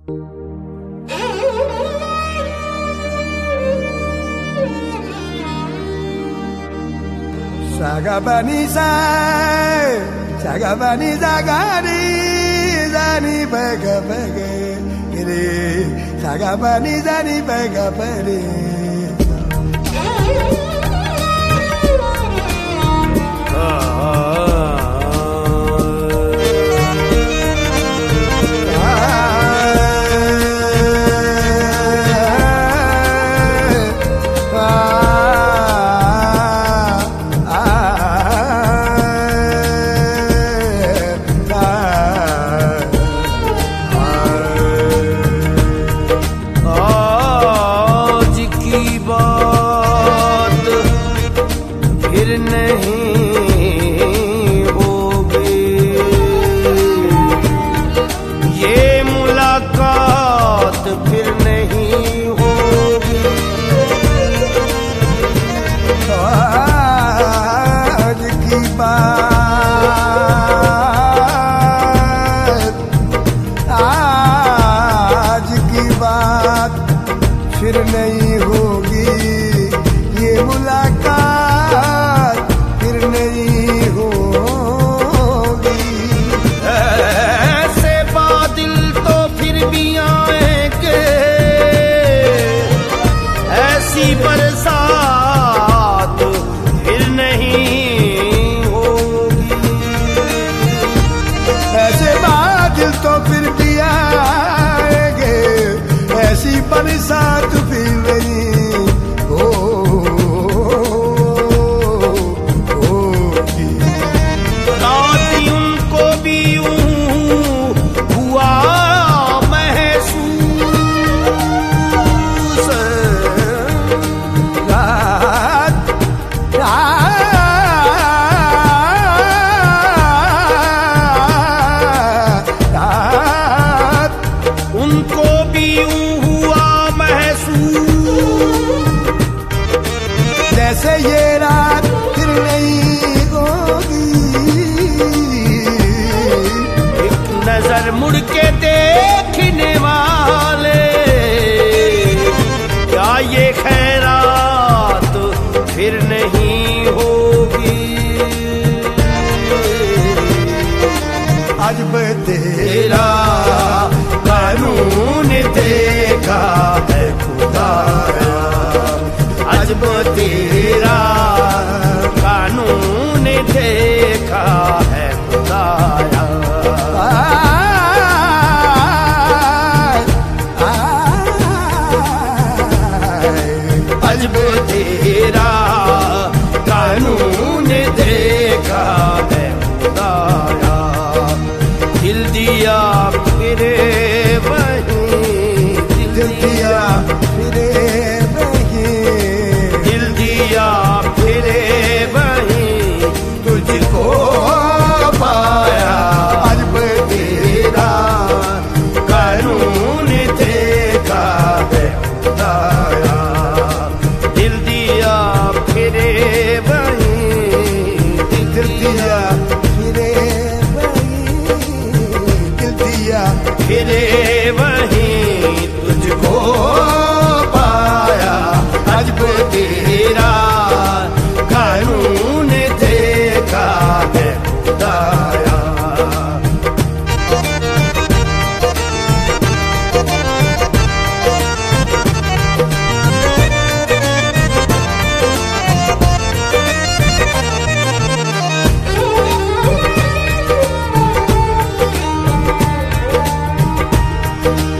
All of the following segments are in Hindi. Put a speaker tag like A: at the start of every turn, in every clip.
A: Sagabanisa, sagabanisa gani, zani baga baga, ire. Sagabanisa ni baga baga. फिर नहीं होगी ये मुलाकात, फिर नहीं होगी।
B: ऐसे बादल तो फिर भी आएंगे, ऐसी बरसात फिर नहीं होगी।
A: ऐसे बादल तो फिर भी आएंगे, ऐसी बरसात फिर नहीं होगी।
B: रात उनको भी यूं हुआ महसूस,
A: रात
B: उनको भी यूं हुआ महसूस,
A: जैसे ये रात फिर नहीं होगी।
B: एक नजर मुड़ के देखने वाले, क्या ये खैरात फिर नहीं होगी।
A: अजब तेरा कानून देखा है खुदाया,
B: अजब तेरा कानून देखा है खुदाया। अजब तेरा कानून देखा है खुदाया। दिल दिया फिरे वहीं,
A: दिल दिया फिरे वहीं,
B: दिल दिया फिरे वहीं,
A: तुझको पाया। अजब तेरा
B: कानून देखा है खुदाया। दिल दिया फिरे वहीं,
A: दिल दिया फिरे वहीं, दिल दिया
B: फिरे वहीं, तुझको पाया। अजब तेरा कानून देखा है खुदाया।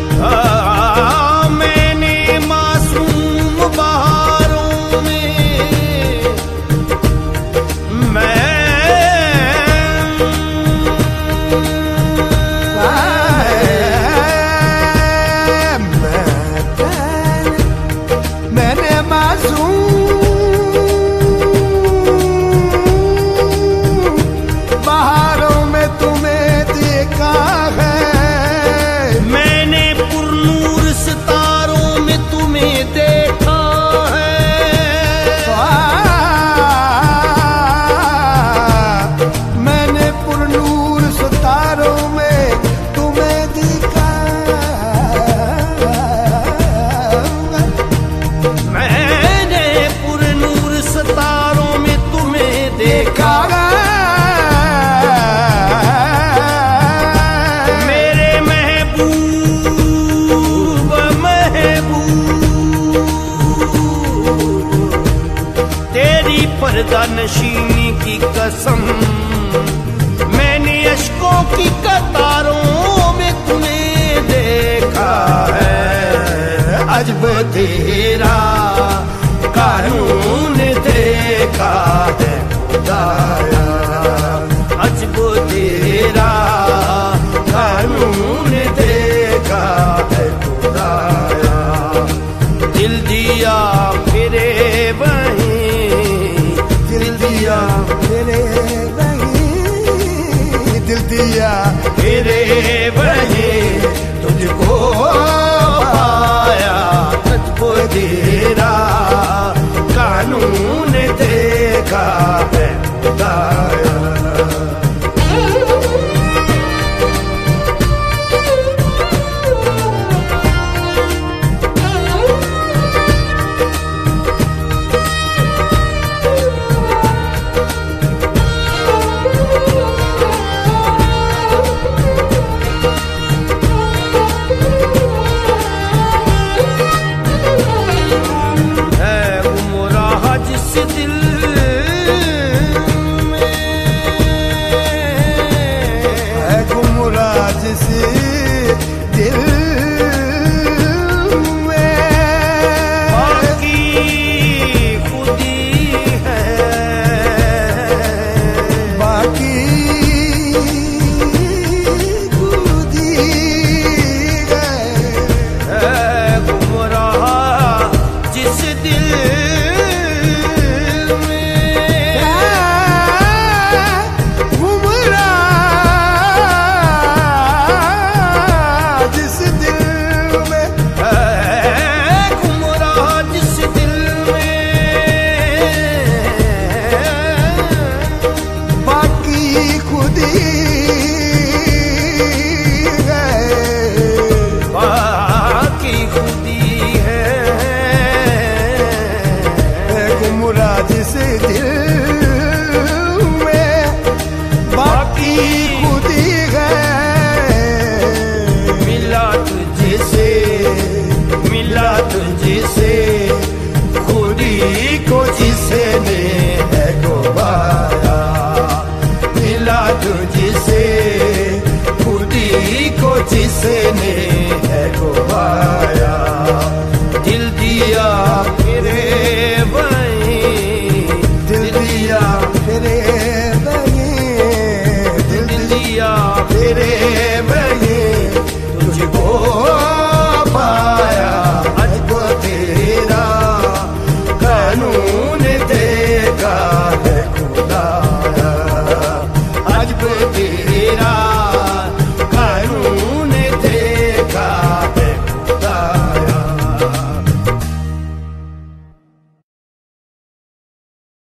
B: मैंने मासूम बहारों में नशीनी की कसम, मैंने अश्कों की कतारों में तुम्हें देखा है।
A: अजब तेरा कानून देखा है खुदाया,
B: अजब तेरा
A: कानून देखा है खुदाया।
B: दिल दिया फिरे वहीं,
A: दिल दिया मेरे वहीं, दिल दिया
B: फिरे वहीं
A: तुझको पाया,
B: अजब